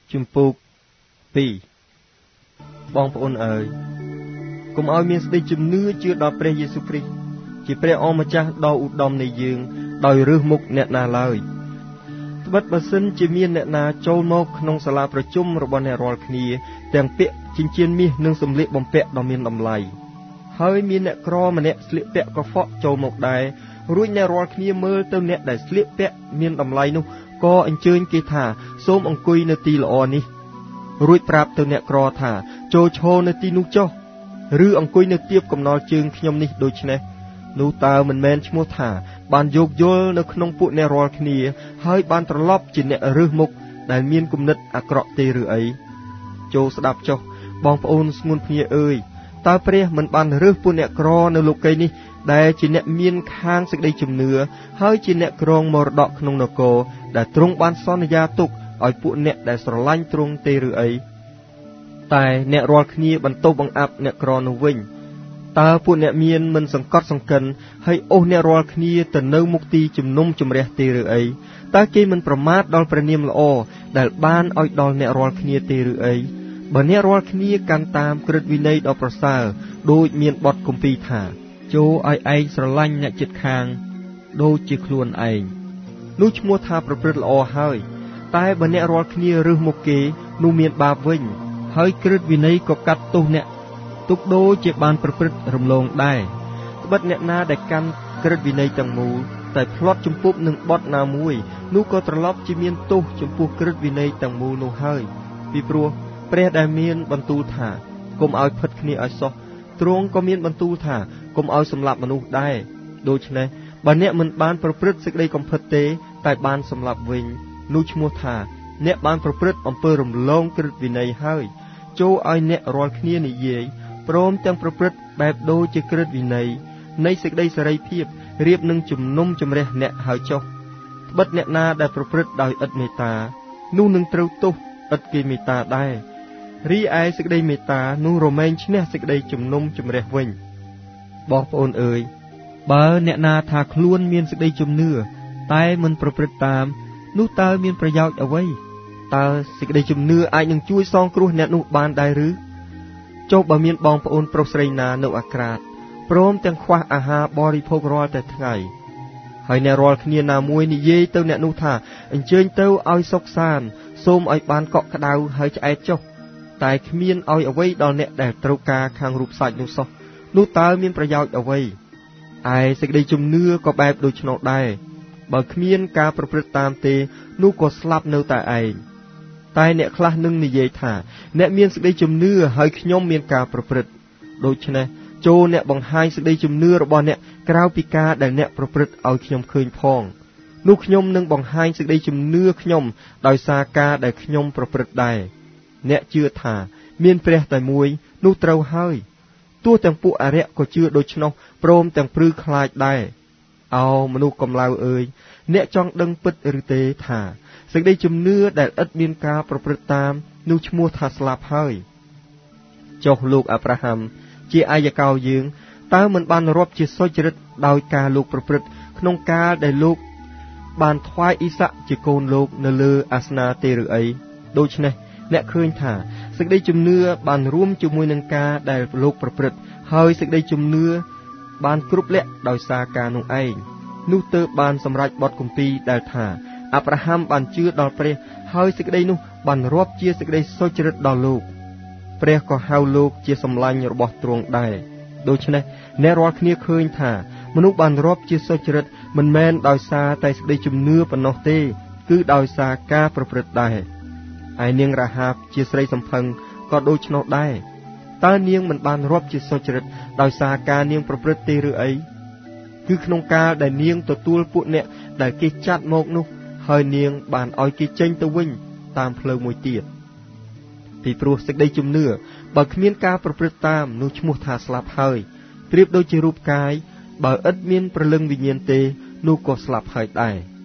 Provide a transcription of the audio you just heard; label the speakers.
Speaker 1: ជំពូក2បងប្អូនអើយកុំឲ្យមានសេចក្តីជំនឿជឿដល់ព្រះយេស៊ូវគ្រីស្ទជាព្រះអម្ចាស់ដ៏ឧត្តមនៃយើងដោយរើសមុខអ្នកណាឡើយត្បិតបើសិនជាមានអ្នកណាចូលមកក្នុងសាលាប្រជុំរបស់អ្នករាល់គ្នាទាំងពាក់ចិញ្ចៀនមាសនិងសម្លៀកបំពាក់ដ៏មានតម្លៃហើយមានអ្នកក្រម្នាក់ស្លៀកពាក់កខ្វក់ចូលមកដែររួចអ្នករាល់គ្នាមើលទៅអ្នកដែលស្លៀកពាក់មានតម្លៃនោះក៏អញ្ជើញគេថាសូមអង្គុយនៅទីល្អនេះរួចប្រាប់ទៅអ្នកក្រថាចូលឈរនៅទីនោះចុះឬអង្គុយនៅទៀបកំណល់ជើងខ្ញុំនេះដូច្នេះនោះតើមិនមែនឈ្មោះថាបានយោគយល់នៅក្នុងពួកអ្នករាល់គ្នាហើយបានត្រឡប់ជាអ្នករើសមុខដែលមានគំនិតអាក្រក់ទេឬអីចូលស្ដាប់ចុះបងប្អូនស្ងួនភ្ញាអើយតើព្រះមិនបានរើសពួកអ្នកក្រនៅលោកីនេះដែលជាអ្នកមានខាងសេចក្តីជំនឿហើយជាអ្នកគ្រងមរតកក្នុងនគរដែលទ្រង់បានសន្យាទុកឲ្យពួកអ្នកដែលស្រឡាញ់ទ្រង់ទេឬអីតែអ្នករាល់គ្នាបន្ទោសបង្អាប់អ្នកក្រនោះវិញតើពួកអ្នកមានមិនសង្កត់សង្កិនហើយអូសអ្នករាល់គ្នាទៅនៅមុខទីជំនុំជម្រះទេឬអីតើគេមិនប្រមាថដល់ព្រះនាមល្អដែលបានឲ្យដល់អ្នករាល់គ្នាទេឬអីបើអ្នករាល់គ្នាកាន់តាមក្រឹតវិន័យដ៏ប្រសើរដូចមានបទគម្ពីរថាចូលឲ្យឯងស្រឡាញ់អ្នកជិតខាងដូចជាខ្លួនឯងនោះឈ្មោះថាប្រព្រឹត្តល្អហើយតែបើអ្នករាល់គ្នារើសមុខគេនោះមានបាបវិញហើយក្រឹតវិន័យក៏កាត់ទោសអ្នកទុកដូចជាបានប្រព្រឹត្តរំលងដែរត្បិតអ្នកណាដែលកាន់ក្រឹតវិន័យទាំងមូលតែផ្លត់ជំពប់នឹងបទណាមួយនោះក៏ត្រឡប់ជាមានទោសចំពោះក្រឹតវិន័យទាំងមូលនោះហើយពីព្រោះព្រះដែលមានបន្ទូលថាកុំឲ្យផិតគ្នាឲ្យសោះទ្រង់ក៏មានបន្ទូលថាកុំឲ្យសម្លាប់មនុស្សដែរដូច្នេះបើអ្នកមិនបានប្រព្រឹត្តសេចក្តីកំផិតទេតែបានសម្លាប់វិញនោះឈ្មោះថាអ្នកបានប្រព្រឹត្តអំពើរំលងក្រឹតវិន័យហើយចូលឲ្យអ្នករាល់គ្នានិយាយព្រមទាំងប្រព្រឹត្តបែបដូចជាក្រឹតវិន័យនៃសេចក្តីសេរីភាពរៀបនឹងជំនុំជម្រះអ្នកហើយចុះត្បិតអ្នកណាដែលប្រព្រឹត្តដោយឥតមេត្តានោះនឹងត្រូវទោសឥតគេមេត្តាដែររីឯសេចក្តីមេត្តានោះរមែងឈ្នះសេចក្តីជំនុំជម្រះវិញបងប្អូនអើយបើអ្នកណាថាខ្លួនមានសេចក្តីជំនឿតែមិនប្រព្រឹត្តតាមនោះតើមានប្រយោជន៍អ្វីតើសេចក្តីជំនឿអាចនឹងជួយសងគ្រោះអ្នកនោះបានដែរឬចុះបើមានបងប្អូនប្រុសស្រីណានៅអាក្រាតព្រមទាំងខ្វះអាហារបរិភោគរាល់តែថ្ងៃហើយអ្នករាល់គ្នាណាមួយនិយាយទៅអ្នកនោះថាអញ្ជើញទៅឲ្យសុខសាន្តសូមឲ្យបានកក់ក្ដៅហើយឆ្អែតចុះតែគ្មានឲ្យអ្វីដល់អ្នកដែលត្រូវការខាងរូបសាច់នោះសោះនោះតើមានប្រយោជន៍អ្វីឯសេចក្តីជំនឿក៏បែបដូច្នោះដែរបើគ្មានការប្រព្រឹត្តតាមទេនោះក៏ស្លាប់នៅតែឯងតែអ្នកខ្លះនឹងនិយាយថាអ្នកមានសេចក្តីជំនឿហើយខ្ញុំមានការប្រព្រឹត្តដូច្នេះចូលអ្នកបង្ហាញសេចក្តីជំនឿរបស់អ្នកក្រៅពីការដែលអ្នកប្រព្រឹត្តឲ្យខ្ញុំឃើញផងនោះខ្ញុំនឹងបង្ហាញសេចក្តីជំនឿខ្ញុំដោយសារការដែលខ្ញុំប្រព្រឹត្តដែរអ្នកជឿថាមានព្រះតែមួយនោះត្រូវហើយទោះទាំងពួកអរិយក៏ជឿដូច្នោះព្រមទាំងព្រឺខ្លាចដែរអោមនុស្សកំឡៅអើយអ្នកចង់ដឹងពិតឬទេថាសេចក្តីជំនឿដែលឥតមានការប្រព្រឹត្តតាមនោះឈ្មោះថាស្លាប់ហើយចុះលោកអាប់រ៉ាហាំជាអាយកោយើងតើមិនបានរាប់ជាសុចរិតដោយការលោកប្រព្រឹត្តក្នុងកាលដែលលោកបានថ្វាយអ៊ីសាក់ជាកូនលោកនៅលើអាសនាទេឬអីដូច្នេះអ្នកឃើញថាសេចក្តីជំនឿបានរួមជាមួយនឹងការដែលលោកប្រព្រឹត្តហើយសេចក្តីជំនឿបានគ្រប់លក្ខដោយសារការនោះឯងនោះទើបបានសម្រេចបទគម្ពីរដែលថាអាប់រ៉ាហាំបានជឿដល់ព្រះហើយសេចក្តីនោះបានរាប់ជាសេចក្តីសុចរិតដល់លោកព្រះក៏ហៅលោកជាសម្លាញ់របស់ទ្រង់ដែរដូច្នេះអ្នករាល់គ្នាឃើញថាមនុស្សបានរាប់ជាសុចរិតមិនមែនដោយសារតែសេចក្តីជំនឿប៉ុណ្ណោះទេគឺដោយសារការប្រព្រឹត្តដែរឯនាងរ៉ាហាបជាស្រីសំផឹងក៏ដូច្នោះដែរតើនាងមិនបានរាប់ជាសុចរិតដោយសារការនាងប្រព្រឹត្តទេឬអីគឺក្នុងកាលដែលនាងទទួលពួកអ្នកដែលគេចាត់មកនោះហើយនាងបានឲ្យគេចេញទៅវិញតាមផ្លូវមួយទៀតពីព្រោះសេចក្តីជំនឿបើគ្មានការប្រព្រឹត្តតាមនោះឈ្មោះថាស្លាប់ហើយប្រៀបដូចជារូបកាយបើឥតមានព្រលឹងវិញ្ញាណទេនោះក៏ស្លាប់ហើយដែរ